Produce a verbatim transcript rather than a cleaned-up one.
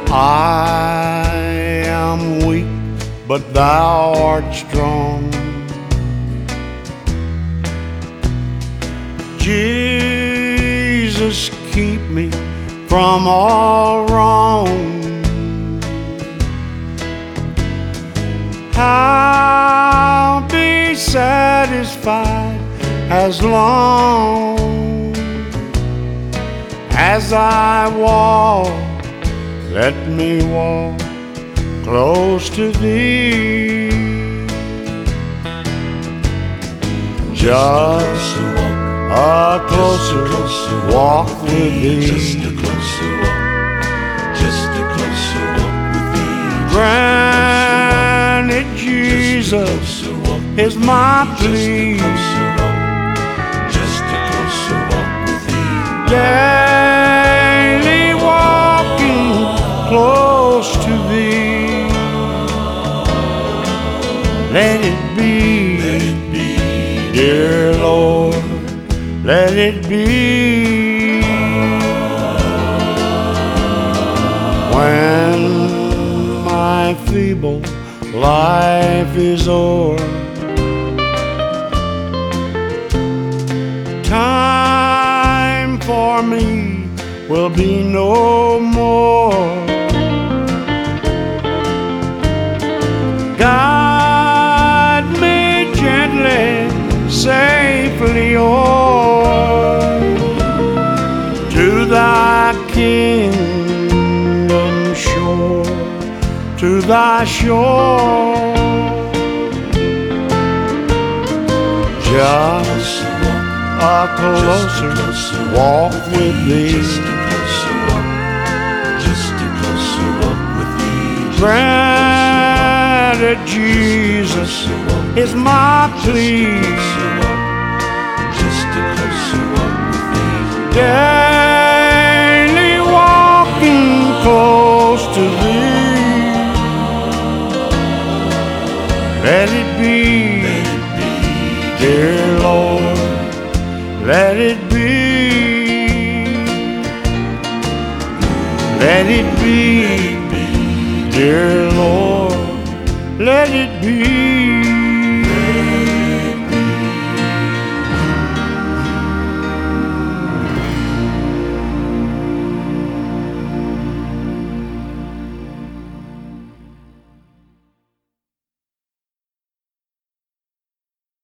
I am weak, but thou art strong. Jesus, keep me from all wrong. I'll be satisfied as long as I walk. Let me walk close to Thee. Just a closer walk with Thee. Just a closer walk, just a closer walk with Thee. Granted, Jesus is my plea. Just a closer walk with Thee. Daily walking close to Thee. Let it be, Let it be, dear Lord, let it be. When my feeble life is o'er, time for me will be no more. Guide me gently, safely o'er to Thy kingdom shore, to Thy shore. Just a closer walk with Thee. just a closer walk, just a closer walk with Thee. Granted, Jesus is my plea. Just a closer walk with Thee. Daily walking close to Thee. Let it be, dear Lord, let it be. Let it be, dear Lord, let it be.